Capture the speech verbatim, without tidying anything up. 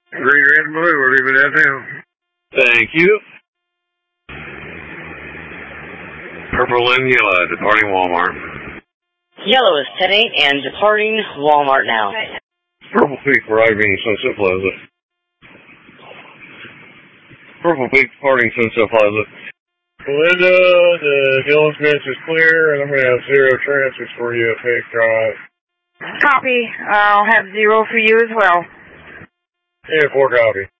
Green, red, and blue, we're leaving that down. Thank you. Purple and yellow, departing Walmart. Yellow is ten eight and departing Walmart now. Purple Peak arriving Sunset Plaza. Purple Peak departing Sunset Plaza. Linda, the Dillon Smith is clear, and I'm going to have zero transfers for you at Page Drive. Copy. I'll have zero for you as well. Yeah, four copy.